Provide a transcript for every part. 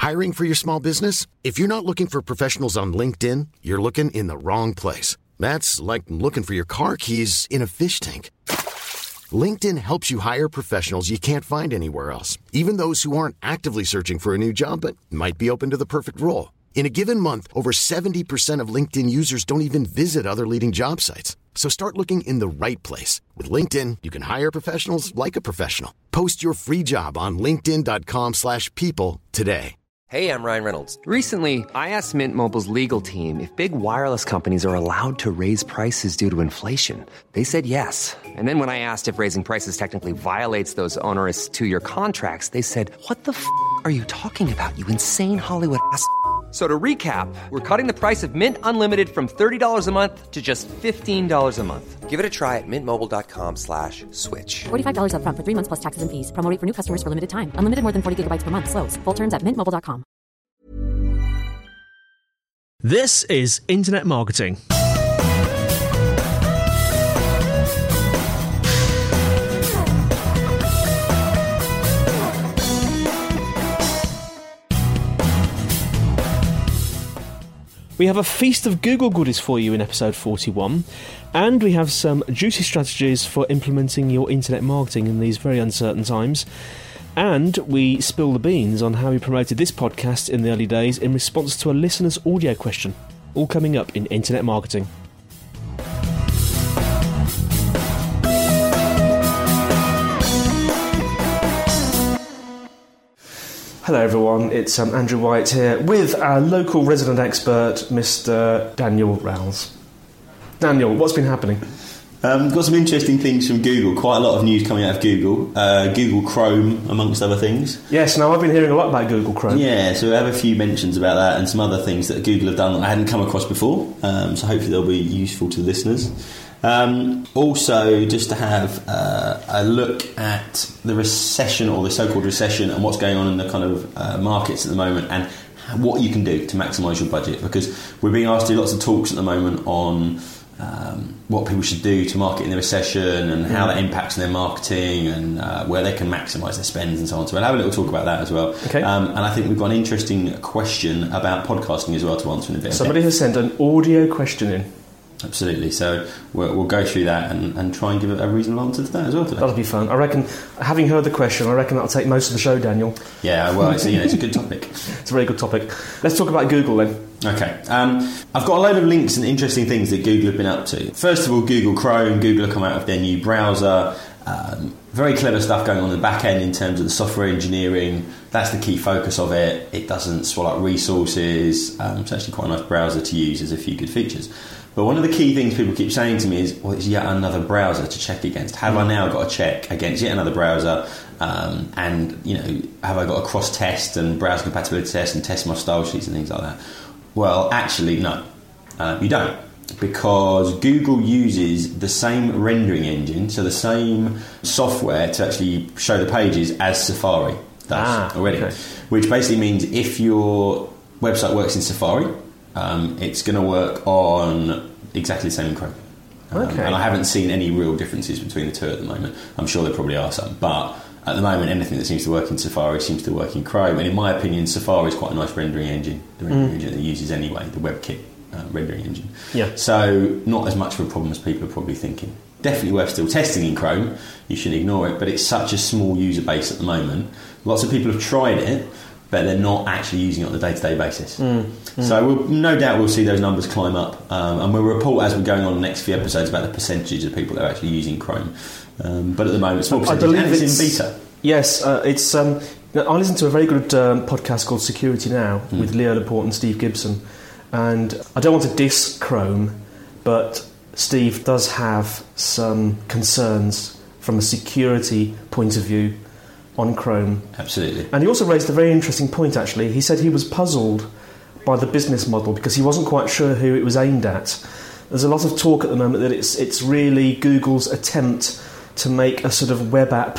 Hiring for your small business? If you're not looking for professionals on LinkedIn, you're looking in the wrong place. That's like looking for your car keys in a fish tank. LinkedIn helps you hire professionals you can't find anywhere else, even those who aren't actively searching for a new job but might be open to the perfect role. In a given month, over 70% of LinkedIn users don't even visit other leading job sites. So start looking in the right place. With LinkedIn, you can hire professionals like a professional. Post your free job on linkedin.com/people today. Hey, I'm Ryan Reynolds. Recently, I asked Mint Mobile's legal team if big wireless companies are allowed to raise prices due to inflation. They said yes. And then when I asked if raising prices technically violates those onerous 2-year contracts, they said, "What the f*** are you talking about, you insane Hollywood ass?" So to recap, we're cutting the price of Mint Unlimited from $30 a month to just $15 a month. Give it a try at mintmobile.com/switch. $45 up front for 3 months plus taxes and fees. Promo rate for new customers for limited time. Unlimited more than 40 gigabytes per month. Slows full terms at mintmobile.com. This is Internet Marketing. We have a feast of Google goodies for you in episode 41, and we have some juicy strategies for implementing your internet marketing in these very uncertain times. And we spill the beans on how we promoted this podcast in the early days in response to a listener's audio question. All coming up in Internet Marketing. Hello everyone, it's Andrew White here with our local resident expert, Mr. Daniel Rowles. Daniel, what's been happening? Got some interesting things from Google, quite a lot of news coming out of Google. Google Chrome, amongst other things. Yes, now I've been hearing a lot about Google Chrome. Yeah, so we have a few mentions about that and some other things that Google have done that I hadn't come across before, so hopefully they'll be useful to the listeners. Also, just to have a look at the recession, or the so-called recession, and what's going on in the kind of markets at the moment, and what you can do to maximise your budget, because we're being asked to do lots of talks at the moment on what people should do to market in the recession and how that impacts their marketing and where they can maximise their spends and so on. So we'll have a little talk about that as well. Okay. And I think we've got an interesting question about podcasting as well to answer in a bit. Somebody has sent an audio question in. Absolutely. So we'll go through that and try and give a reasonable answer to that as well today. That'll be fun. I reckon, having heard the question, I reckon that'll take most of the show, Daniel. Yeah, well, it's a good topic. It's a very good topic. Let's talk about Google then. Okay. I've got a load of links and interesting things that Google have been up to. First of all, Google Chrome. Google have come out with their new browser. Very clever stuff going on in the back end in terms of the software engineering. That's the key focus of it. It doesn't swallow up resources. It's actually quite a nice browser to use. There's a few good features. But one of the key things people keep saying to me is, well, it's yet another browser to check against. Have I now got to check against yet another browser? And, have I got a cross-test and browser compatibility test and test my style sheets and things like that? Well, actually, no. You don't. Because Google uses the same rendering engine, so the same software to actually show the pages as Safari does already. Okay. Which basically means if your website works in Safari, it's going to work on exactly the same in Chrome. Okay. And I haven't seen any real differences between the two at the moment. I'm sure there probably are some, but at the moment anything that seems to work in Safari seems to work in Chrome. And in my opinion, Safari is quite a nice rendering engine, the rendering engine that it uses anyway, the WebKit rendering engine. Yeah. So not as much of a problem as people are probably thinking. Definitely worth still testing in Chrome. You shouldn't ignore it, but it's such a small user base at the moment. Lots of people have tried it, but they're not actually using it on a day-to-day basis. So no doubt we'll see those numbers climb up, and we'll report as we're going on the next few episodes about the percentages of people that are actually using Chrome. But at the moment, small percentage, and it's in beta. Yes, it's. I listened to a very good podcast called Security Now with Leo Laporte and Steve Gibson, and I don't want to diss Chrome, but Steve does have some concerns from a security point of view on Chrome. Absolutely. And he also raised a very interesting point, actually. He said he was puzzled by the business model because he wasn't quite sure who it was aimed at. There's a lot of talk at the moment that it's really Google's attempt to make a sort of web app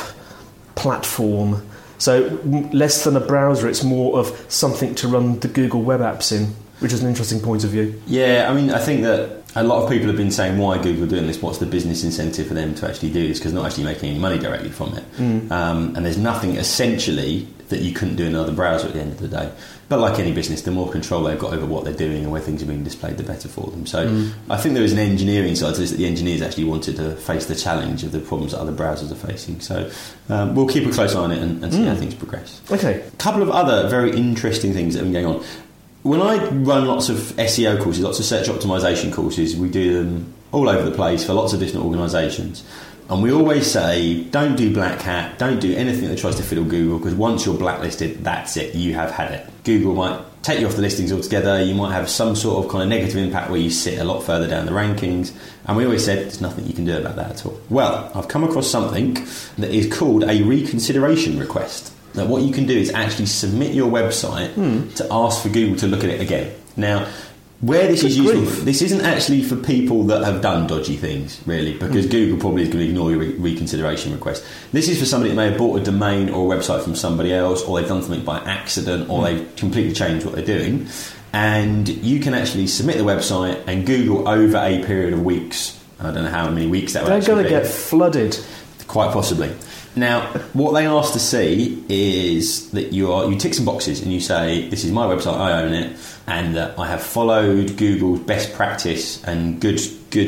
platform. So less than a browser, it's more of something to run the Google web apps in, which is an interesting point of view. Yeah, I mean, I think that a lot of people have been saying, why Google are doing this? What's the business incentive for them to actually do this? Because they're not actually making any money directly from it. And there's nothing essentially that you couldn't do in another browser at the end of the day. But like any business, the more control they've got over what they're doing and where things are being displayed, the better for them. So I think there is an engineering side to this, that the engineers actually wanted to face the challenge of the problems that other browsers are facing. So we'll keep a close eye on it and see how things progress. Okay. A couple of other very interesting things that have been going on. When I run lots of SEO courses, lots of search optimization courses, we do them all over the place for lots of different organisations. And we always say, don't do black hat, don't do anything that tries to fiddle Google, because once you're blacklisted, that's it, you have had it. Google might take you off the listings altogether, you might have some sort of kind of negative impact where you sit a lot further down the rankings, and we always said there's nothing you can do about that at all. Well, I've come across something that is called a reconsideration request. Now, what you can do is actually submit your website to ask for Google to look at it again. Now, where this is useful, this isn't actually for people that have done dodgy things, really, because Google probably is going to ignore your reconsideration request. This is for somebody that may have bought a domain or a website from somebody else, or they've done something by accident, or they've completely changed what they're doing. And you can actually submit the website, and Google, over a period of weeks, I don't know how many weeks that would actually be. They're going to get flooded. Quite possibly. Now, what they ask to see is that you tick some boxes and you say, this is my website, I own it, and that I have followed Google's best practice and good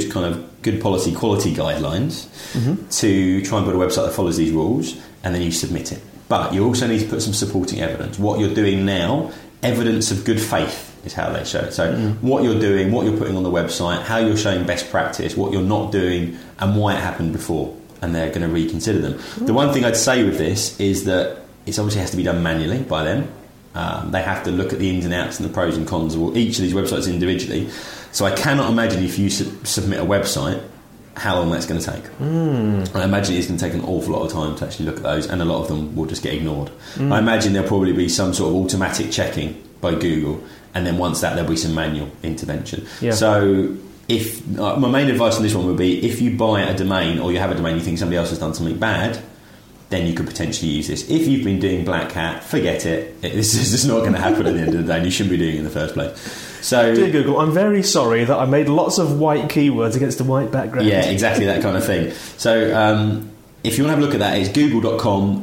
policy quality guidelines to try and build a website that follows these rules, and then you submit it. But you also need to put some supporting evidence. What you're doing now, evidence of good faith is how they show it. So what you're doing, what you're putting on the website, how you're showing best practice, what you're not doing, and why it happened before. And they're going to reconsider them. The one thing I'd say with this is that it obviously has to be done manually by them. They have to look at the ins and outs and the pros and cons of each of these websites individually. So I cannot imagine if you submit a website, how long that's going to take. I imagine it's going to take an awful lot of time to actually look at those, and a lot of them will just get ignored. I imagine there'll probably be some sort of automatic checking by Google, and then once that, there'll be some manual intervention. Yeah. So if my main advice on this one would be, if you buy a domain or you have a domain you think somebody else has done something bad, then you could potentially use this. If you've been doing black hat, forget it. This is just not going to happen at the end of the day, and you shouldn't be doing it in the first place. So, dear Google, I'm very sorry that I made lots of white keywords against a white background. Yeah, exactly that kind of thing. So if you want to have a look at that, it's google.com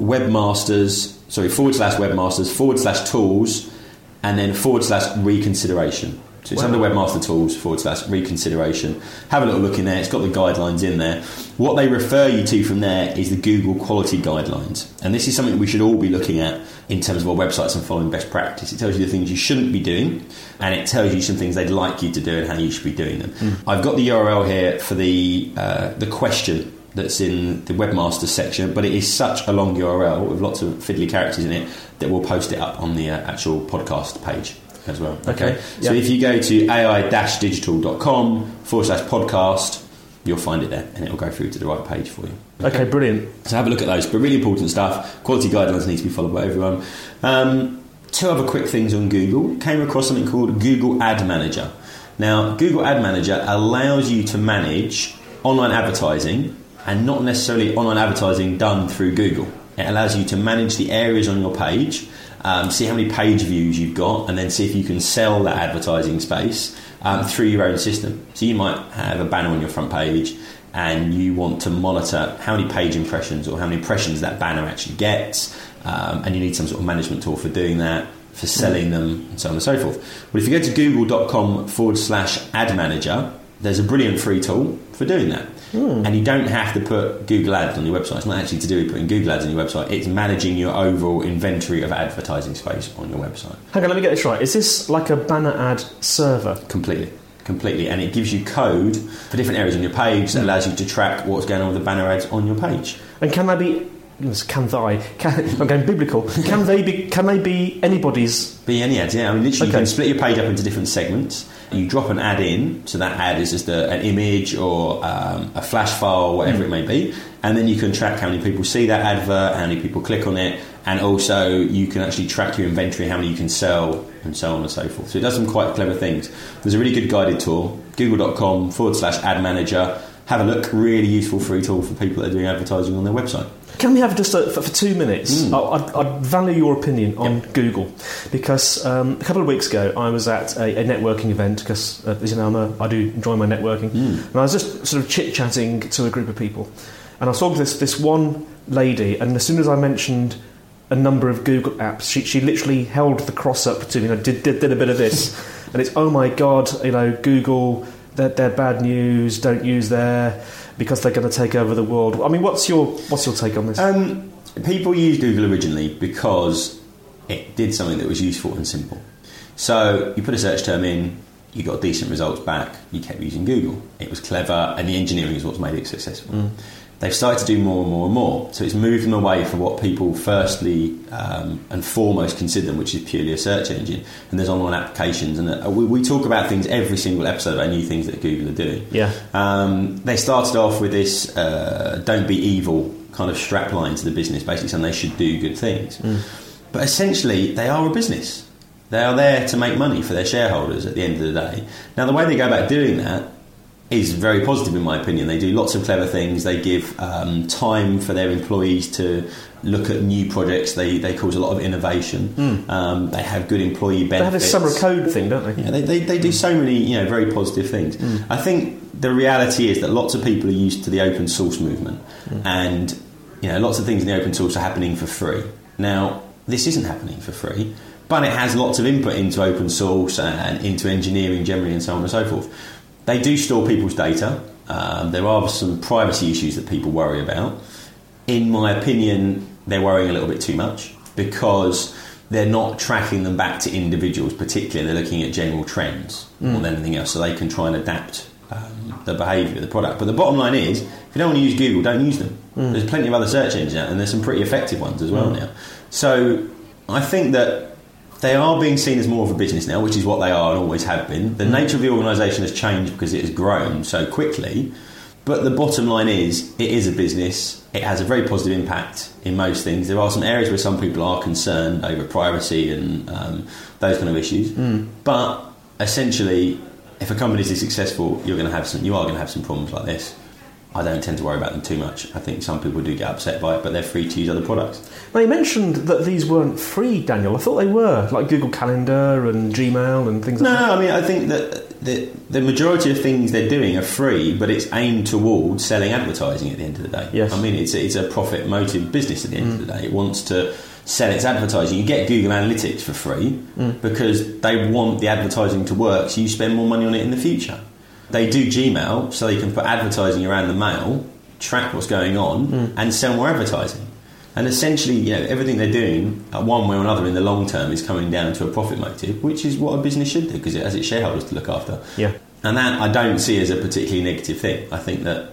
webmasters/tools and then /reconsideration. So it's under Webmaster Tools /reconsideration. Have a little look in there. It's got the guidelines in there. What they refer you to from there is the Google quality guidelines. And this is something we should all be looking at in terms of our websites and following best practice. It tells you the things you shouldn't be doing, and it tells you some things they'd like you to do and how you should be doing them. I've got the URL here for the question that's in the Webmaster section, but it is such a long URL with lots of fiddly characters in it that we'll post it up on the actual podcast page as well. Okay. So if you go to ai-digital.com/podcast, you'll find it there, and it'll go through to the right page for you. Okay, brilliant. So have a look at those, but really important stuff. Quality guidelines need to be followed by everyone. Two other quick things on Google. Came across something called Google Ad Manager. Now, Google Ad Manager allows you to manage online advertising, and not necessarily online advertising done through Google. It allows you to manage the areas on your page, see how many page views you've got, and then see if you can sell that advertising space through your own system. So you might have a banner on your front page, and you want to monitor how many page impressions or how many impressions that banner actually gets, and you need some sort of management tool for doing that, for selling them, and so on and so forth. But if you go to google.com/ad manager, there's a brilliant free tool for doing that. And you don't have to put Google Ads on your website. It's not actually to do with putting Google Ads on your website. It's managing your overall inventory of advertising space on your website. Hang on, let me get this right. Is this like a banner ad server? Completely. And it gives you code for different areas on your page that allows you to track what's going on with the banner ads on your page. And can they be... I'm going biblical. Can they be anybody's? Be any ads, yeah. I mean, literally, you can split your page up into different segments. You drop an ad in, so that ad is just an image or a flash file, whatever it may be, and then you can track how many people see that advert, how many people click on it, and also you can actually track your inventory, how many you can sell, and so on and so forth. So it does some quite clever things. There's a really good guided tool, google.com/ad manager. Have a look. Really useful free tool for people that are doing advertising on their website. Can we have just for 2 minutes? I'd value your opinion on Google, because a couple of weeks ago I was at a networking event, because as you know I do enjoy my networking, and I was just sort of chit-chatting to a group of people, and I saw this one lady, and as soon as I mentioned a number of Google apps. She literally held the cross up to me, did a bit of this, and it's, oh my God, Google, they're bad news. Don't use there because they're going to take over the world. I mean, what's your take on this? People used Google originally because it did something that was useful and simple. So you put a search term in, you got decent results back, you kept using Google. It was clever, and the engineering is what's made it successful. They've started to do more and more and more. So it's moved them away from what people firstly and foremost consider them, which is purely a search engine. And there's online applications. And we talk about things every single episode about new things that Google are doing. Yeah. They started off with this don't be evil kind of strap line to the business, basically saying they should do good things. But essentially, they are a business. They are there to make money for their shareholders at the end of the day. Now, the way they go about doing that is very positive in my opinion. They do lots of clever things. They give time for their employees to look at new projects. They cause a lot of innovation. They have good employee benefits. They have this summer code thing, don't they? Yeah, they do so many very positive things. I think the reality is that lots of people are used to the open source movement, and lots of things in the open source are happening for free. Now, this isn't happening for free, but it has lots of input into open source and into engineering generally and so on and so forth. They do store people's data. There are some privacy issues that people worry about. In my opinion, they're worrying a little bit too much because they're not tracking them back to individuals, particularly they're looking at general trends more than anything else, so they can try and adapt the behaviour of the product. But the bottom line is, if you don't want to use Google, don't use them. There's plenty of other search engines out, and there's some pretty effective ones as well now. So I think that they are being seen as more of a business now, which is what they are and always have been. The nature of the organisation has changed because it has grown so quickly. But the bottom line is, it is a business. It has a very positive impact in most things. There are some areas where some people are concerned over privacy and those kind of issues. But essentially, if a company is successful, you are going to have some problems like this. I don't tend to worry about them too much. I think some people do get upset by it, but they're free to use other products. Now, you mentioned that these weren't free, Daniel. I thought they were, like Google Calendar and Gmail and things like that. No, I mean, I think that the majority of things they're doing are free, but it's aimed towards selling advertising at the end of the day. Yes. I mean, it's a profit motive business at the end of the day. It wants to sell its advertising. You get Google Analytics for free because they want the advertising to work, so you spend more money on it in the future. They do Gmail so they can put advertising around the mail, track what's going on, and sell more advertising. And essentially, everything they're doing, one way or another, in the long term, is coming down to a profit motive, which is what a business should do because it has its shareholders to look after. Yeah. And that I don't see as a particularly negative thing. I think that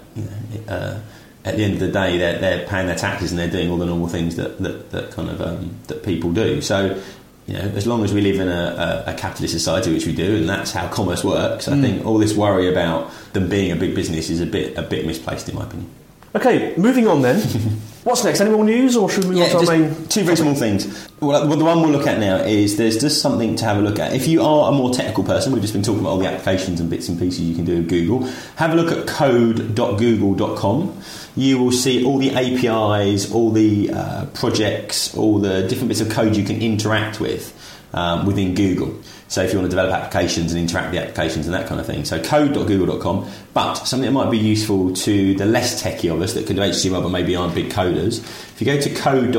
at the end of the day, they're paying their taxes and they're doing all the normal things that kind of that people do. So, as long as we live in a capitalist society, which we do, and that's how commerce works, I think all this worry about them being a big business is a bit misplaced, in my opinion. Okay, moving on then. What's next? Any more news, or should we move on to our main... Two very small things. Well, the one we'll look at now is there's just something to have a look at. If you are a more technical person, we've just been talking about all the applications and bits and pieces you can do with Google. Have a look at code.google.com. You will see all the APIs, all the projects, all the different bits of code you can interact with within Google. So if you want to develop applications and interact with the applications and that kind of thing. So code.google.com. But something that might be useful to the less techie of us that can do HTML but maybe aren't big coders. If you go to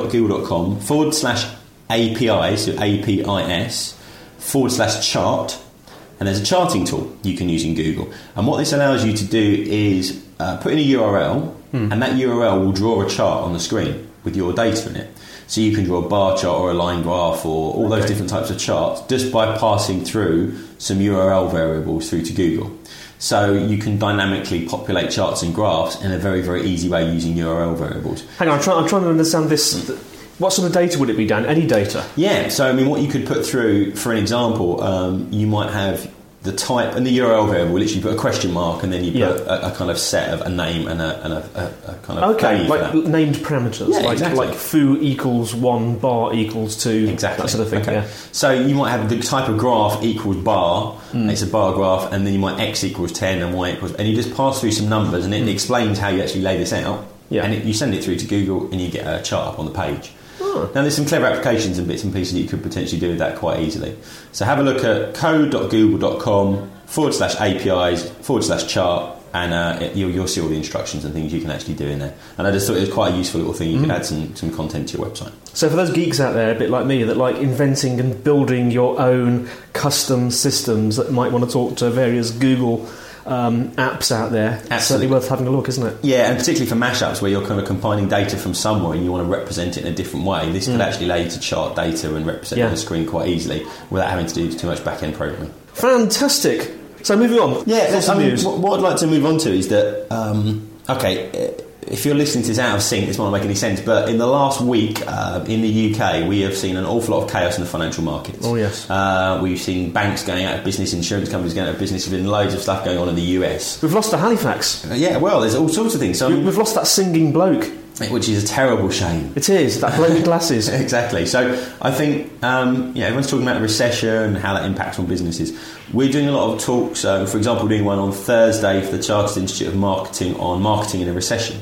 code.google.com/APIs, so APIS, /chart, and there's a charting tool you can use in Google. And what this allows you to do is put in a URL, and that URL will draw a chart on the screen with your data in it. So you can draw a bar chart or a line graph or all those different types of charts just by passing through some URL variables through to Google. So you can dynamically populate charts and graphs in a very, very easy way using URL variables. Hang on, I'm trying to understand this. What sort of data would it be, Dan? Any data? Yeah, so I mean, what you could put through, for an example, you might have the type and the URL variable. Literally, put a question mark and then you put a kind of set of a name and a kind of value like for that. Named parameters, like foo equals 1, bar equals 2, that sort of thing. Okay. Yeah. So you might have the type of graph equals bar, it's a bar graph, and then you might x equals 10 and y equals, and you just pass through some numbers and it explains how you actually lay this out. Yeah. And you send it through to Google and you get a chart up on the page. Now there's some clever applications and bits and pieces that you could potentially do with that quite easily. So have a look at code.google.com /APIs /chart, and you'll see all the instructions and things you can actually do in there. And I just thought it was quite a useful little thing. You could add some content to your website. So for those geeks out there, a bit like me, that like inventing and building your own custom systems, that might want to talk to various Google apps out there, it's certainly worth having a look, isn't it? Yeah, and particularly for mashups where you're kind of combining data from somewhere and you want to represent it in a different way, this could actually allow you to chart data and represent it on the screen quite easily without having to do too much back-end programming. Fantastic. So moving on. Yeah, what I'd like to move on to is that, if you're listening to this out of sync, this might not make any sense, but in the last week in the UK, we have seen an awful lot of chaos in the financial markets. Oh, yes. We've seen banks going out of business, insurance companies going out of business, there's been loads of stuff going on in the US. We've lost to Halifax. Yeah, well, there's all sorts of things. So, we've lost that singing bloke. Which is a terrible shame. It is, that bloke with glasses. Exactly. So I think everyone's talking about the recession and how that impacts on businesses. We're doing a lot of talks. For example, we're doing one on Thursday for the Chartered Institute of Marketing on marketing in a recession.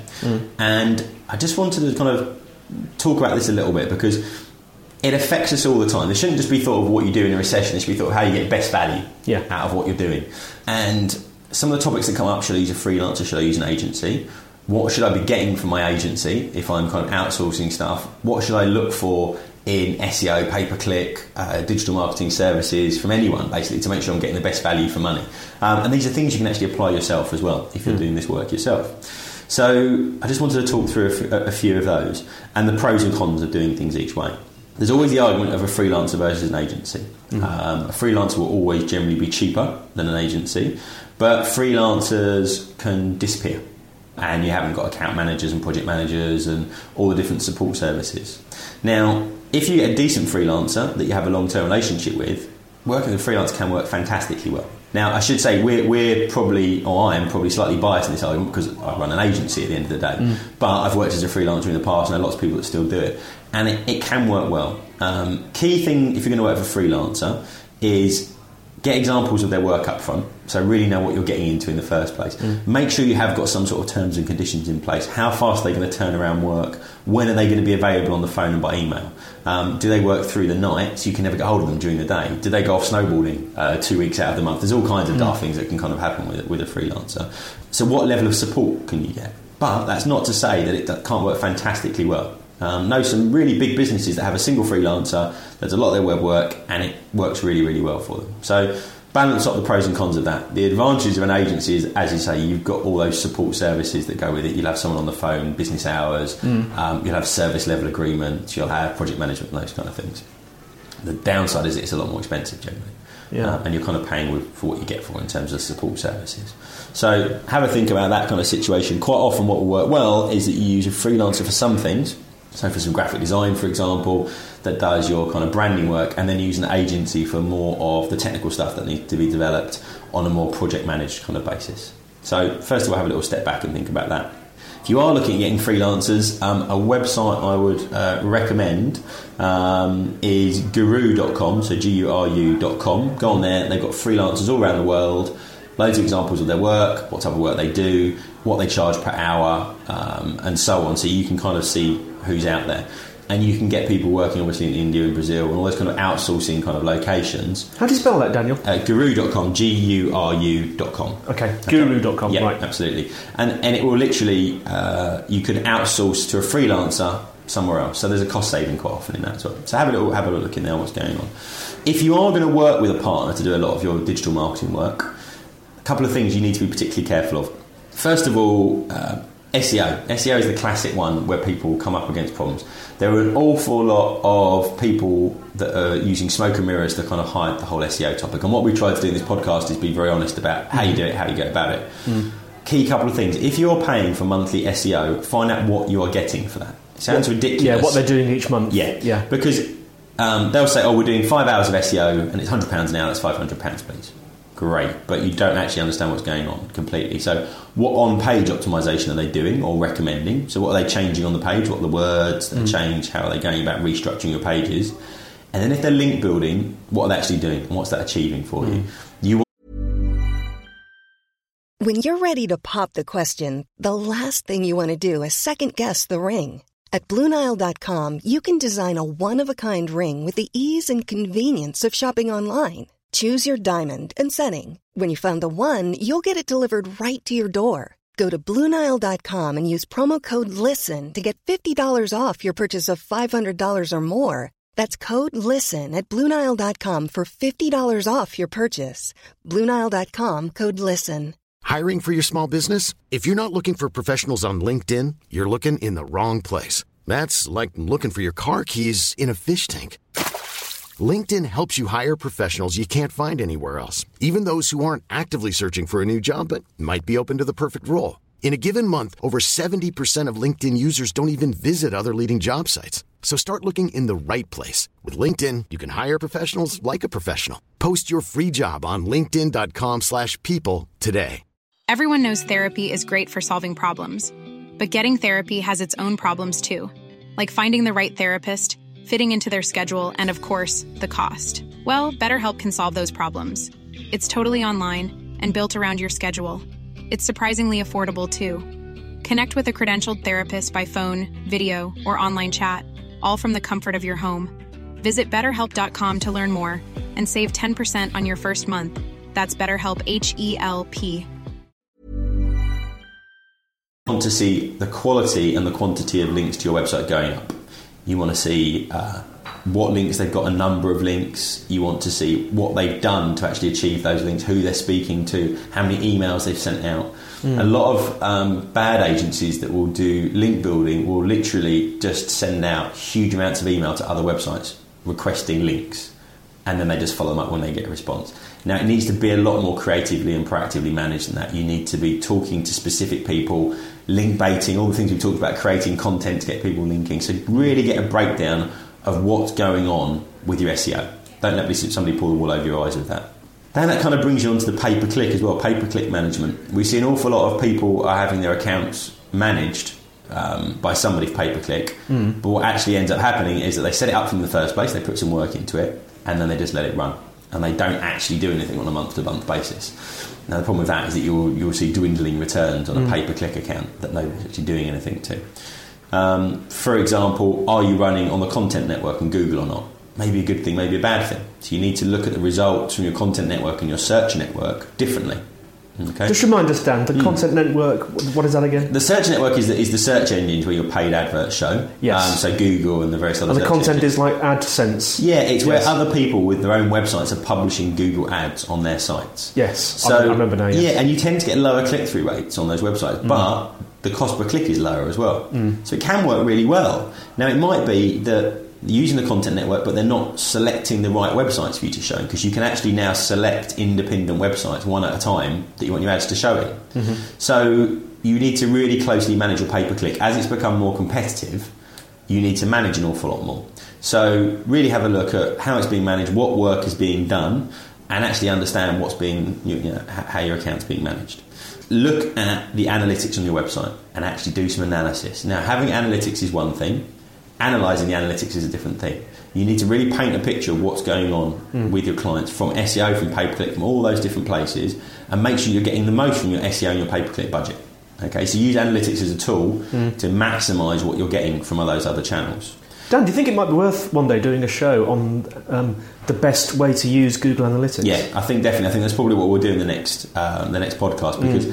And I just wanted to kind of talk about this a little bit because it affects us all the time. There shouldn't just be thought of what you do in a recession. It should be thought of how you get best value out of what you're doing. And some of the topics that come up: should I use a freelancer? Should I use an agency? What should I be getting from my agency if I'm kind of outsourcing stuff? What should I look for in SEO, pay-per-click, digital marketing services from anyone, basically, to make sure I'm getting the best value for money? And these are things you can actually apply yourself as well if you're doing this work yourself. So I just wanted to talk through a few of those and the pros and cons of doing things each way. There's always the argument of a freelancer versus an agency. A freelancer will always generally be cheaper than an agency, but freelancers can disappear. And you haven't got account managers and project managers and all the different support services. Now, if you get a decent freelancer that you have a long-term relationship with, working with a freelancer can work fantastically well. Now, I should say I am probably slightly biased in this argument because I run an agency at the end of the day. But I've worked as a freelancer in the past and I know lots of people that still do it. And it can work well. Key thing, if you're going to work with a freelancer, is get examples of their work up front, so really know what you're getting into in the first place. Make sure you have got some sort of terms and conditions in place. How fast are they going to turn around work? When are they going to be available on the phone and by email? Do they work through the night so you can never get hold of them during the day? Do they go off snowboarding 2 weeks out of the month? There's all kinds of daft things that can kind of happen with a freelancer. So what level of support can you get? But that's not to say that it can't work fantastically well. Know some really big businesses that have a single freelancer that does a lot of their web work and it works really, really well for them. So balance up the pros and cons of that. The advantages of an agency is, as you say, you've got all those support services that go with it. You'll have someone on the phone, business hours, you'll have service level agreements, you'll have project management and those kind of things. The downside is it's a lot more expensive generally. And you're kind of paying for what you get for in terms of support services. So have a think about that kind of situation. Quite often what will work well is that you use a freelancer for some things. So for some graphic design, for example, that does your kind of branding work, and then use an agency for more of the technical stuff that needs to be developed on a more project managed kind of basis. So first of all, have a little step back and think about that. If you are looking at getting freelancers, a website I would recommend is guru.com, so guru.com. Go on there, they've got freelancers all around the world, loads of examples of their work, what type of work they do, what they charge per hour, and so on, so you can kind of see who's out there. And you can get people working obviously in India and Brazil and all those kind of outsourcing kind of locations. How do you spell that, Daniel? Guru.com, Guru.com. Okay, guru.com, yeah, right. Absolutely. And it will literally, you can outsource to a freelancer somewhere else. So there's a cost saving quite often in that as well. So have a little look in there what's going on. If you are going to work with a partner to do a lot of your digital marketing work, a couple of things you need to be particularly careful of. First of all, SEO. SEO is the classic one where people come up against problems. There are an awful lot of people that are using smoke and mirrors to kind of hide the whole SEO topic. And what we try to do in this podcast is be very honest about how you do it, how you go about it. Key couple of things. If you're paying for monthly SEO, find out what you are getting for that. It sounds ridiculous. Yeah, what they're doing each month. Yeah. Because they'll say, we're doing 5 hours of SEO and it's £100 an hour, that's £500, please. Great, but you don't actually understand what's going on completely. So what on-page optimization are they doing or recommending? So what are they changing on the page? What are the words that change? How are they going about restructuring your pages? And then if they're link building, what are they actually doing? And what's that achieving for you? When you're ready to pop the question, the last thing you want to do is second-guess the ring. At BlueNile.com, you can design a one-of-a-kind ring with the ease and convenience of shopping online. Choose your diamond and setting. When you find the one, you'll get it delivered right to your door. Go to BlueNile.com and use promo code LISTEN to get $50 off your purchase of $500 or more. That's code LISTEN at BlueNile.com for $50 off your purchase. BlueNile.com, code LISTEN. Hiring for your small business? If you're not looking for professionals on LinkedIn, you're looking in the wrong place. That's like looking for your car keys in a fish tank. LinkedIn helps you hire professionals you can't find anywhere else, even those who aren't actively searching for a new job but might be open to the perfect role. In a given month, over 70% of LinkedIn users don't even visit other leading job sites. So start looking in the right place. With LinkedIn, you can hire professionals like a professional. Post your free job on linkedin.com/people today. Everyone knows therapy is great for solving problems, but getting therapy has its own problems too, like finding the right therapist, fitting into their schedule, and of course, the cost. Well, BetterHelp can solve those problems. It's totally online and built around your schedule. It's surprisingly affordable too. Connect with a credentialed therapist by phone, video, or online chat, all from the comfort of your home. Visit BetterHelp.com to learn more and save 10% on your first month. That's BetterHelp, H-E-L-P. You want to see the quality and the quantity of links to your website going up. You want to see what links they've got, a number of links. You want to see what they've done to actually achieve those links, who they're speaking to, how many emails they've sent out. A lot of bad agencies that will do link building will literally just send out huge amounts of email to other websites requesting links, and then they just follow them up when they get a response. Now, it needs to be a lot more creatively and proactively managed than that. You need to be talking to specific people, link baiting, all the things we talked about, creating content to get people linking. So really get a breakdown of what's going on with your SEO. Don't let somebody pull the wool over your eyes with that. Then that kind of brings you on to the pay-per-click as well, pay-per-click management. We see an awful lot of people are having their accounts managed by somebody for pay-per-click, but what actually ends up happening is that they set it up from the first place, they put some work into it, and then they just let it run. And they don't actually do anything on a month-to-month basis. Now, the problem with that is that you'll see dwindling returns on a pay-per-click account that nobody's actually doing anything to. For example, are you running on the content network in Google or not? Maybe a good thing, maybe a bad thing. So you need to look at the results from your content network and your search network differently. Okay. Just remind us, Dan, the content network, what is that again? The search network is the search engines where your paid adverts show. Yes. So Google and the various other and the content engines. is like AdSense. Yeah, it's where other people with their own websites are publishing Google ads on their sites. Yes, so, I remember now. Yes. Yeah, and you tend to get lower click-through rates on those websites, but the cost per click is lower as well. So it can work really well. Now, it might be that using the content network, but they're not selecting the right websites for you to show, because you can actually now select independent websites one at a time that you want your ads to show in. So you need to really closely manage your pay-per-click. As it's become more competitive, you need to manage an awful lot more. So really have a look at how it's being managed, what work is being done, and actually understand what's being, how your account's being managed. Look at the analytics on your website and actually do some analysis. Now, having analytics is one thing. Analysing the analytics is a different thing. You need to really paint a picture of what's going on with your clients from SEO, from pay-per-click, from all those different places, and make sure you're getting the most from your SEO and your pay-per-click budget. Okay, so use analytics as a tool to maximise what you're getting from all those other channels. Dan, do you think it might be worth one day doing a show on the best way to use Google Analytics? Yeah, I think definitely. I think that's probably what we'll do in the next podcast, because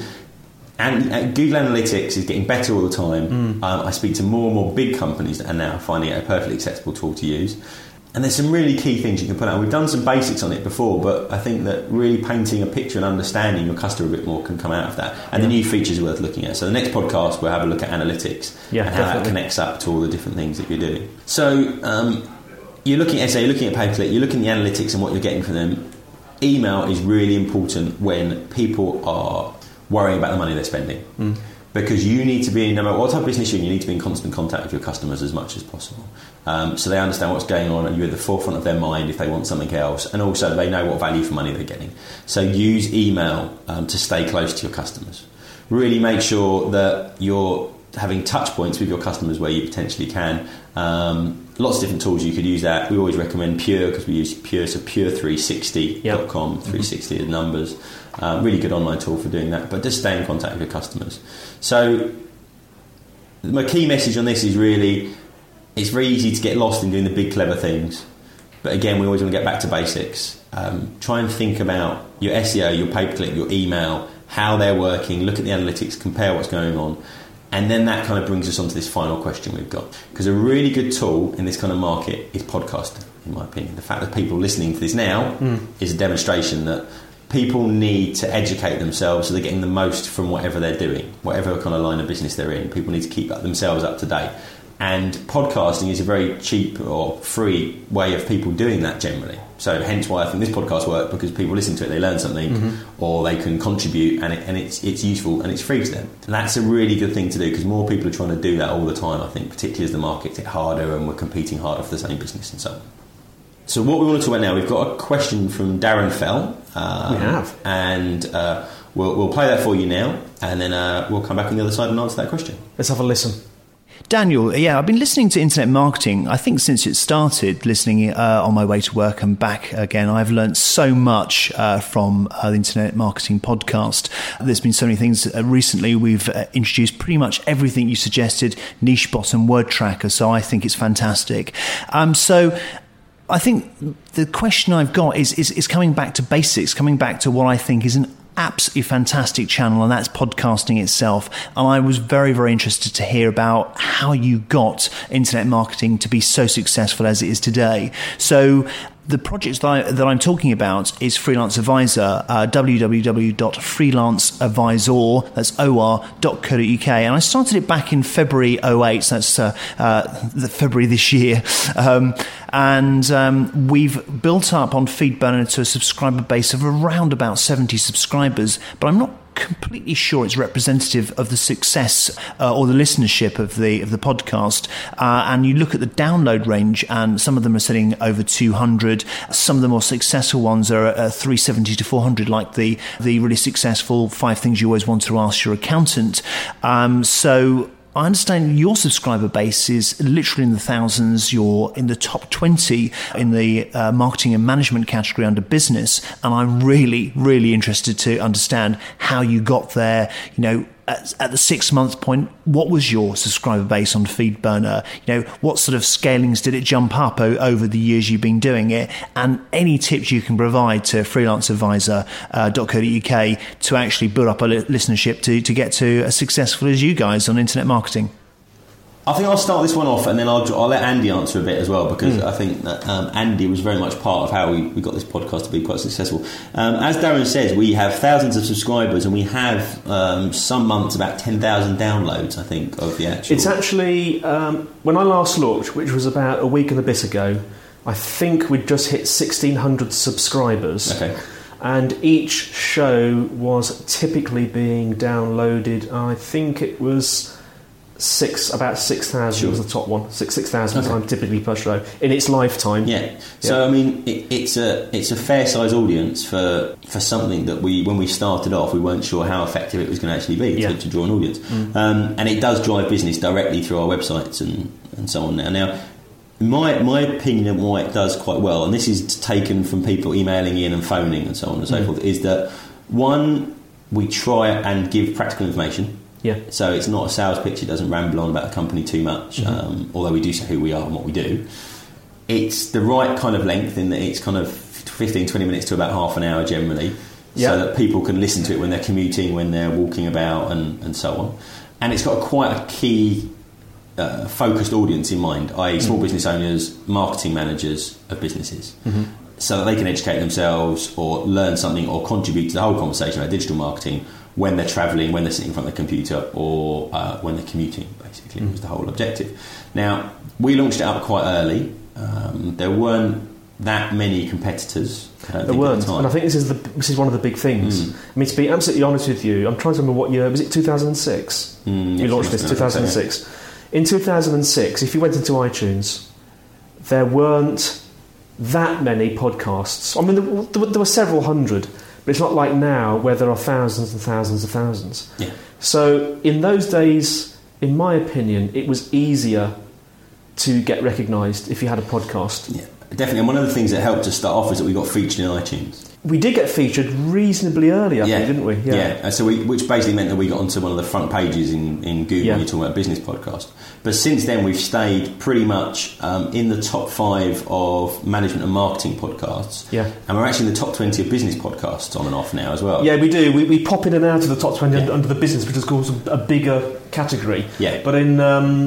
and Google Analytics is getting better all the time. I speak to more and more big companies that are now finding it a perfectly acceptable tool to use. And there's some really key things you can put out. We've done some basics on it before, but I think that really painting a picture and understanding your customer a bit more can come out of that. And the new features are worth looking at. So the next podcast, we'll have a look at analytics and how that connects up to all the different things that you're doing. So you're looking at SEO, you're looking at pay-per-click, you're looking at the analytics and what you're getting from them. Email is really important when people are worrying about the money they're spending, because you need to be, no matter what type of business you're in, you need to be in constant contact with your customers as much as possible, so they understand what's going on and you're at the forefront of their mind if they want something else, and also they know what value for money they're getting. So use email to stay close to your customers. Really make sure that you're having touch points with your customers where you potentially can. Lots of different tools you could use that. We always recommend Pure, because we use Pure, so pure360.com, 360 is numbers. Really good online tool for doing that, but just stay in contact with your customers. So my key message on this is really, it's very easy to get lost in doing the big clever things, but again, we always want to get back to basics. try and think about your SEO, your pay-per-click, your email, how they're working, look at the analytics, compare what's going on. And then that kind of brings us on to this final question we've got. Because a really good tool in this kind of market is podcasting, in my opinion. The fact that people listening to this now is a demonstration that people need to educate themselves so they're getting the most from whatever they're doing, whatever kind of line of business they're in. People need to keep themselves up to date. And podcasting is a very cheap or free way of people doing that generally. So hence why I think this podcast works, because people listen to it, they learn something, or they can contribute, and it's useful and it's free to them. And that's a really good thing to do, because more people are trying to do that all the time, I think, particularly as the markets get harder and we're competing harder for the same business and so on. So what we want to talk about now, we've got a question from Darren Fell. We have. And we'll play that for you now, and then we'll come back on the other side and answer that question. Let's have a listen. Daniel, I've been listening to Internet Marketing, I think since it started, listening on my way to work and back again. I've learned so much from the Internet Marketing podcast. There's been so many things. Recently, we've introduced pretty much everything you suggested, niche bottom word tracker, so I think it's fantastic. So I think the question I've got is coming back to basics, coming back to what I think is an absolutely fantastic channel, and that's podcasting itself. And I was very, very interested to hear about how you got internet marketing to be so successful as it is today. So the project that I'm talking about is Freelance Advisor, www.freelanceadvisor, that's or.co.uk. And I started it back in February 08, so that's the February this year. And we've built up on FeedBurner to a subscriber base of around about 70 subscribers, but I'm not completely sure it's representative of the success or the listenership of the podcast. And you look at the download range, and some of them are sitting over 200. Some of the more successful ones are 370 to 400, like the really successful 5 Things You Always Want to Ask Your Accountant. So I understand your subscriber base is literally in the thousands. You're in the top 20 in the marketing and management category under business. And I'm really, really interested to understand how you got there. At the 6-month point, what was your subscriber base on FeedBurner? What sort of scalings did it jump up over the years you've been doing it? And any tips you can provide to freelanceadvisor.co.uk to actually build up a listenership to get to as successful as you guys on internet marketing? I think I'll start this one off, and then I'll let Andy answer a bit as well, because I think that Andy was very much part of how we got this podcast to be quite successful. As Darren says, we have thousands of subscribers, and we have some months about 10,000 downloads, I think, of the actual... It's actually, when I last looked, which was about a week and a bit ago, I think we'd just hit 1,600 subscribers. Okay. And each show was typically being downloaded, I think it was... about 6,000 was the top one. 6,000 times typically per show in its lifetime. Yeah. So I mean, it's a fair size audience for something that when we started off, we weren't sure how effective it was going to actually be to draw an audience. And it does drive business directly through our websites and so on now. Now, my opinion of why it does quite well, and this is taken from people emailing in and phoning and so on and so forth, is that one, we try and give practical information. Yeah. So it's not a sales pitch. It doesn't ramble on about the company too much, although we do say who we are and what we do. It's the right kind of length in that it's kind of 15, 20 minutes to about half an hour generally, so that people can listen to it when they're commuting, when they're walking about and so on. And it's got quite a key focused audience in mind, i.e. small business owners, marketing managers of businesses, so that they can educate themselves or learn something or contribute to the whole conversation about digital marketing when they're travelling, when they're sitting in front of the computer, or when they're commuting, basically, was the whole objective. Now, we launched it up quite early. There weren't that many competitors. There weren't, and I think this is one of the big things. I mean, to be absolutely honest with you, I'm trying to remember what year, was it 2006? We launched this 2006. In 2006, if you went into iTunes, there weren't that many podcasts. I mean, there were several hundred, but it's not like now where there are thousands and thousands and thousands. Yeah. So in those days, in my opinion, it was easier to get recognised if you had a podcast. Yeah, definitely. And one of the things that helped us start off is that we got featured in iTunes. we did get featured reasonably early, I think, didn't we? Yeah. So which basically meant that we got onto one of the front pages in Google when you're talking about business podcast. But since then, we've stayed pretty much in the top 5 of management and marketing podcasts. Yeah. And we're actually in the top 20 of business podcasts on and off now as well. Yeah, we do. We pop in and out of the top 20 under the business, which is, of course, a bigger category. Yeah. But in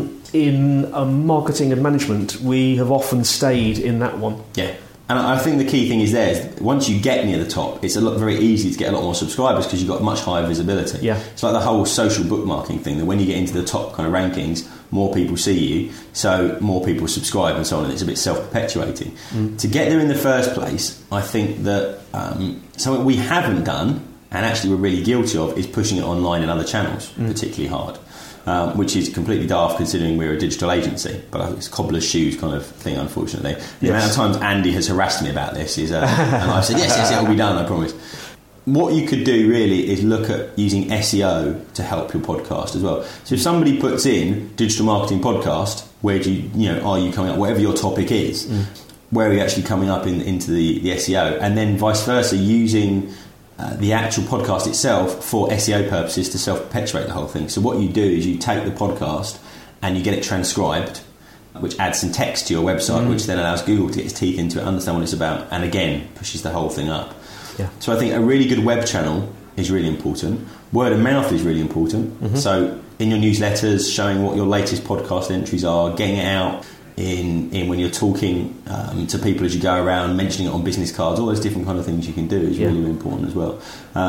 marketing and management, we have often stayed in that one. Yeah. And I think the key thing is once you get near the top, it's very easy to get a lot more subscribers because you've got much higher visibility. Yeah. It's like the whole social bookmarking thing, that when you get into the top kind of rankings, more people see you, so more people subscribe and so on, and it's a bit self-perpetuating. To get there in the first place, I think that something we haven't done, and actually we're really guilty of, is pushing it online in other channels, particularly hard. Which is completely daft considering we're a digital agency, but it's cobbler's shoes kind of thing, unfortunately. The amount of times Andy has harassed me about this is, and I've said, yes, it'll be done, I promise. What you could do really is look at using SEO to help your podcast as well. So if somebody puts in digital marketing podcast, where do are you coming up, whatever your topic is, where are you actually coming up into the SEO, and then vice versa, using the actual podcast itself for SEO purposes to self-perpetuate the whole thing. So what you do is you take the podcast and you get it transcribed, which adds some text to your website, which then allows Google to get its teeth into it, understand what it's about, and again pushes the whole thing up. Yeah. So I think a really good web channel is really important. Word of mouth is really important. So in your newsletters, showing what your latest podcast entries are, getting it out in when you're talking to people as you go around, mentioning it on business cards, all those different kind of things you can do is really important as well.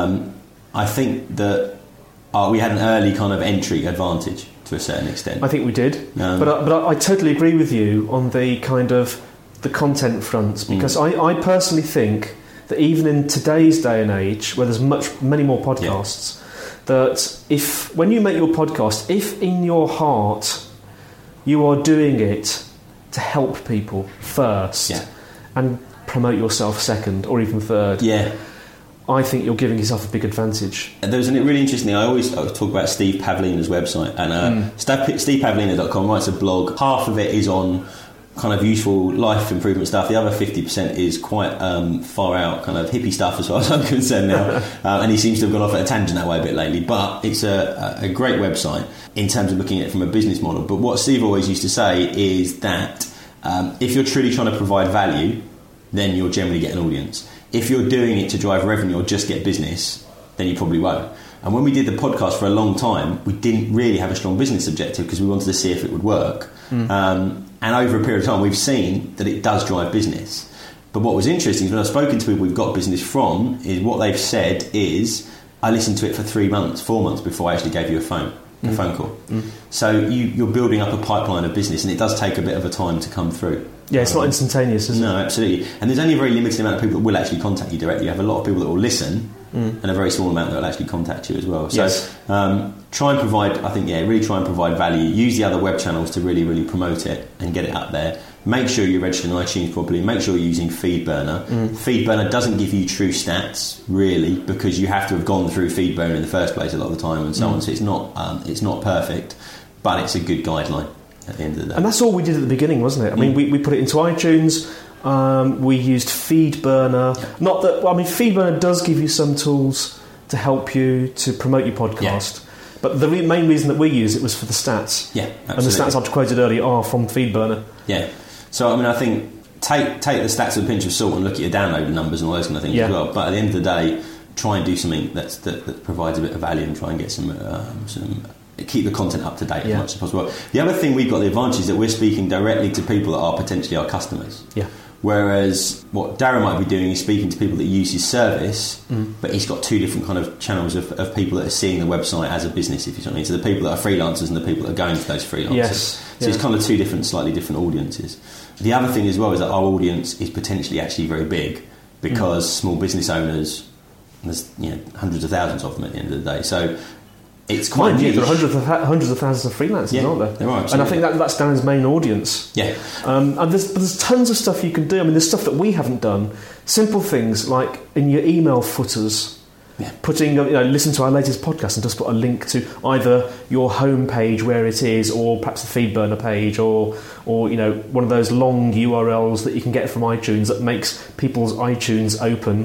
I think that we had an early kind of entry advantage to a certain extent. I think we did, but I totally agree with you on the kind of the content front, because I personally think that even in today's day and age, where there's many more podcasts, that when you make your podcast, if in your heart you are doing it to help people first and promote yourself second or even third, I think you're giving yourself a big advantage. There's a really interesting thing. I always talk about Steve Pavlina's website, and stevepavlina.com writes a blog. Half of it is on kind of useful life improvement stuff. The other 50% is quite far out kind of hippie stuff as far as I'm concerned now. And he seems to have gone off at a tangent that way a bit lately. But it's a great website in terms of looking at it from a business model. But what Steve always used to say is that if you're truly trying to provide value, then you'll generally get an audience. If you're doing it to drive revenue or just get business, then you probably won't. And when we did the podcast for a long time, we didn't really have a strong business objective because we wanted to see if it would work. And over a period of time, we've seen that it does drive business. But what was interesting is when I've spoken to people we've got business from, is what they've said is, I listened to it for 3 months, 4 months before I actually gave you a phone call. So you're building up a pipeline of business, and it does take a bit of a time to come through. Yeah, it's not instantaneous, is it? No, absolutely. And there's only a very limited amount of people that will actually contact you directly. You have a lot of people that will listen, and a very small amount that will actually contact you as well. So try and provide, I think, really try and provide value. Use the other web channels to really, really promote it and get it up there. Make sure you're registered on iTunes properly. Make sure you're using FeedBurner. FeedBurner doesn't give you true stats, really, because you have to have gone through FeedBurner in the first place a lot of the time and so on. So it's not perfect, but it's a good guideline at the end of the day. And that's all we did at the beginning, wasn't it? I mean, we put it into iTunes. We used FeedBurner. Not that, FeedBurner does give you some tools to help you to promote your podcast. But the main reason that we use it was for the stats. Yeah, absolutely. And the stats I've quoted earlier are from FeedBurner. Yeah. So, I think take the stats with a pinch of salt and look at your download numbers and all those kind of things as well. But at the end of the day, try and do something that provides a bit of value and try and get some keep the content up to date as much as possible. The other thing we've got the advantage is that we're speaking directly to people that are potentially our customers. Yeah. Whereas what Darren might be doing is speaking to people that use his service, but he's got 2 different kind of channels of people that are seeing the website as a business, if you know what I mean. So the people that are freelancers and the people that are going to those freelancers. Yes. So it's kind of 2 slightly different audiences. The other thing as well is that our audience is potentially actually very big because small business owners, there's hundreds of thousands of them at the end of the day. So it's quite niche. There are hundreds of thousands of freelancers, aren't there? There are, and I think that's Darren's main audience. Yeah. And there's tons of stuff you can do. I mean, there's stuff that we haven't done. Simple things like in your email footers, putting listen to our latest podcast and just put a link to either your homepage where it is, or perhaps the FeedBurner page, or one of those long URLs that you can get from iTunes that makes people's iTunes open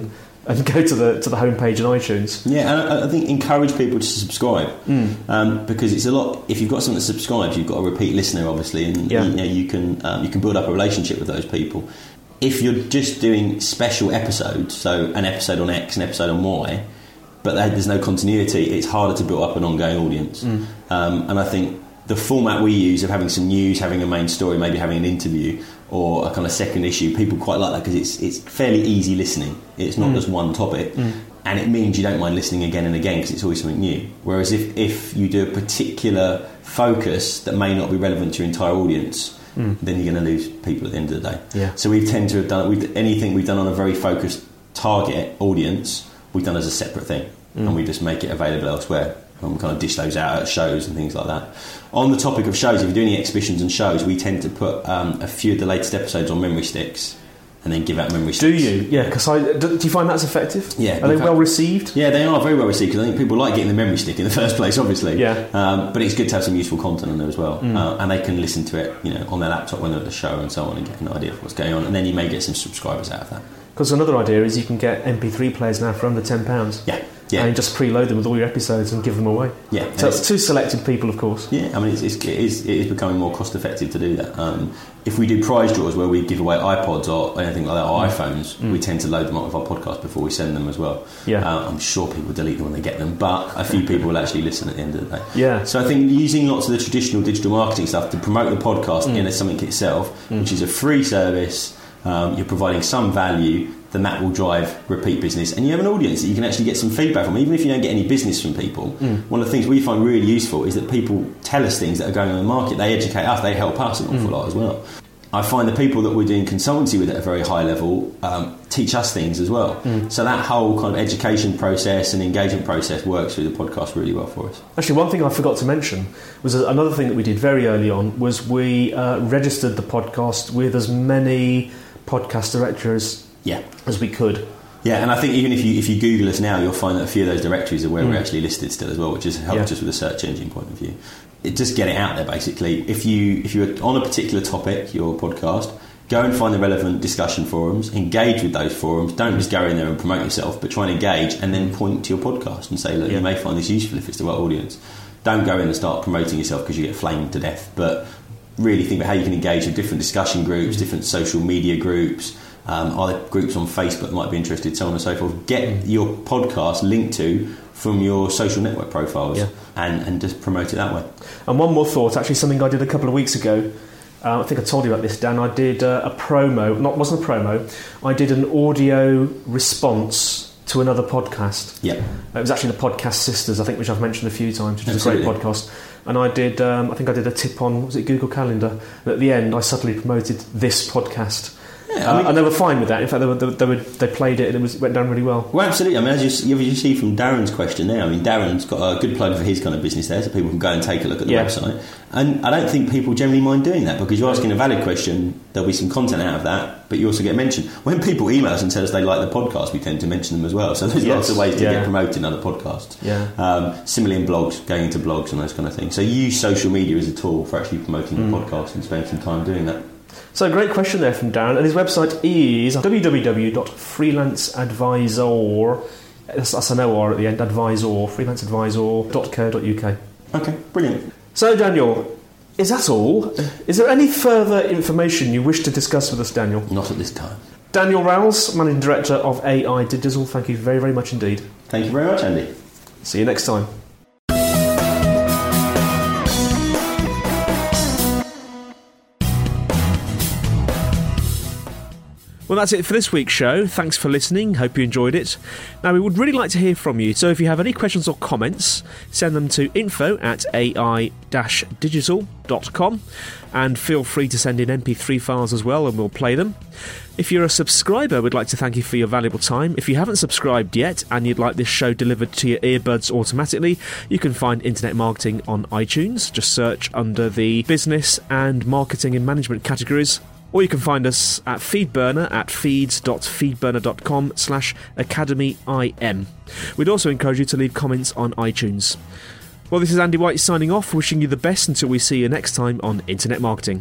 and go to the homepage on iTunes. Yeah, and I think encourage people to subscribe because it's a lot. If you've got someone that subscribes, you've got a repeat listener, obviously, and you can build up a relationship with those people. If you're just doing special episodes, so an episode on X, an episode on Y, but there's no continuity, it's harder to build up an ongoing audience. And I think the format we use of having some news, having a main story, maybe having an interview or a kind of second issue, people quite like that because it's fairly easy listening. It's not just one topic, and it means you don't mind listening again and again because it's always something new. Whereas if you do a particular focus that may not be relevant to your entire audience, then you're going to lose people at the end of the day. Yeah. So we tend to have done anything we've done on a very focused target audience, we've done as a separate thing, and we just make it available elsewhere. And we kind of dish those out at shows and things like that. On the topic of shows, if you're doing any exhibitions and shows, we tend to put a few of the latest episodes on memory sticks and then give out memory sticks. Do you? Yeah, because do you find that's effective? Yeah. Are they well received? Yeah, they are very well received because I think people like getting the memory stick in the first place, obviously. Yeah. But it's good to have some useful content on there as well. And they can listen to it, on their laptop when they're at the show and so on and get an idea of what's going on. And then you may get some subscribers out of that. Because another idea is you can get MP3 players now for under £10. Yeah. And just preload them with all your episodes and give them away. Yeah. So it's to selected people, of course. Yeah, I mean, it is becoming more cost effective to do that. If we do prize draws where we give away iPods or anything like that, or iPhones, we tend to load them up with our podcast before we send them as well. Yeah. I'm sure people delete them when they get them, but a few people will actually listen at the end of the day. Yeah. So I think using lots of the traditional digital marketing stuff to promote the podcast in as something itself, which is a free service, you're providing some value, then that will drive repeat business, and you have an audience that you can actually get some feedback from. Even if you don't get any business from people, one of the things we find really useful is that people tell us things that are going on in the market. They educate us, they help us an awful lot as well. I find the people that we're doing consultancy with at a very high level teach us things as well. So that whole kind of education process and engagement process works through the podcast really well for us. Actually, one thing I forgot to mention was another thing that we did very early on was we registered the podcast with as many podcast directories as we could. Yeah, and I think even if you Google us now, you'll find that a few of those directories are where we're actually listed still as well, which has helped us with a search engine point of view. Just get it out there, basically. If you're on a particular topic, your podcast, go and find the relevant discussion forums, engage with those forums. Don't just go in there and promote yourself, but try and engage and then point to your podcast and say, look, you may find this useful if it's the right audience. Don't go in and start promoting yourself because you get flamed to death, but really think about how you can engage with different discussion groups, different social media groups. Are there groups on Facebook that might be interested, so on and so forth. Get your podcast linked to from your social network profiles and just promote it that way. And one more thought, actually something I did a couple of weeks ago. I think I told you about this, Dan. I did a promo, wasn't a promo, I did an audio response to another podcast. Yeah. It was actually the Podcast Sisters, I think, which I've mentioned a few times, which is a great podcast. And I did, I think I did a tip on, was it Google Calendar? And at the end, I subtly promoted this podcast. Yeah, and they were fine with that. In fact, they played it and it went down really well. Well, absolutely. I mean, as you see from Darren's question there, I mean, Darren's got a good plug for his kind of business there, so people can go and take a look at the website. And I don't think people generally mind doing that because you're asking a valid question, there'll be some content out of that, but you also get mentioned. When people email us and tell us they like the podcast, we tend to mention them as well. So there's lots of ways to get promoted in other podcasts. Yeah. Similarly in blogs, going into blogs and those kind of things. So use social media as a tool for actually promoting the podcast and spend some time doing that. So great question there from Darren, and his website is www.freelanceadvisor, that's an OR at the end, freelanceadvisor.co.uk. Okay, brilliant. So Daniel, is that all? Is there any further information you wish to discuss with us, Daniel? Not at this time. Daniel Rowles, Managing Director of AI Digital, thank you very, very much indeed. Thank you very much, Andy. See you next time. Well, that's it for this week's show. Thanks for listening. Hope you enjoyed it. Now, we would really like to hear from you. So if you have any questions or comments, send them to info@ai-digital.com and feel free to send in MP3 files as well and we'll play them. If you're a subscriber, we'd like to thank you for your valuable time. If you haven't subscribed yet and you'd like this show delivered to your earbuds automatically, you can find Internet Marketing on iTunes. Just search under the business and marketing and management categories. Or you can find us at Feedburner at feeds.feedburner.com/academyim. We'd also encourage you to leave comments on iTunes. Well, this is Andy White signing off, wishing you the best until we see you next time on Internet Marketing.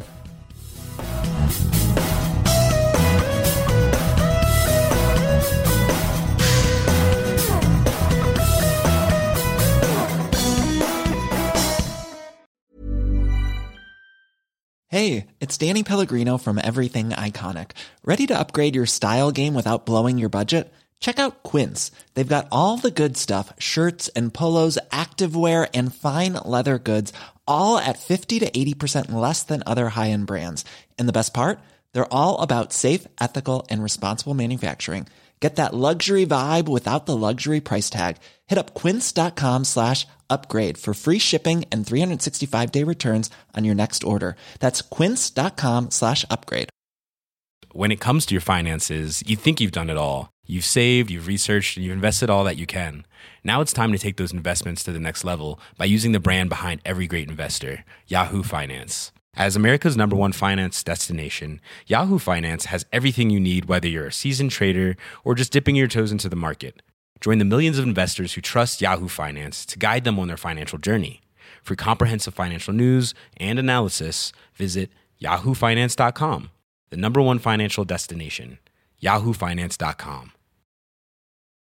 Hey, it's Danny Pellegrino from Everything Iconic. Ready to upgrade your style game without blowing your budget? Check out Quince. They've got all the good stuff, shirts and polos, activewear, and fine leather goods, all at 50 to 80% less than other high-end brands. And the best part? They're all about safe, ethical, and responsible manufacturing. Get that luxury vibe without the luxury price tag. Hit up quince.com/upgrade for free shipping and 365-day returns on your next order. That's quince.com/upgrade. When it comes to your finances, you think you've done it all. You've saved, you've researched, and you've invested all that you can. Now it's time to take those investments to the next level by using the brand behind every great investor, Yahoo Finance. As America's #1 finance destination, Yahoo Finance has everything you need, whether you're a seasoned trader or just dipping your toes into the market. Join the millions of investors who trust Yahoo Finance to guide them on their financial journey. For comprehensive financial news and analysis, visit yahoofinance.com, the #1 financial destination, yahoofinance.com.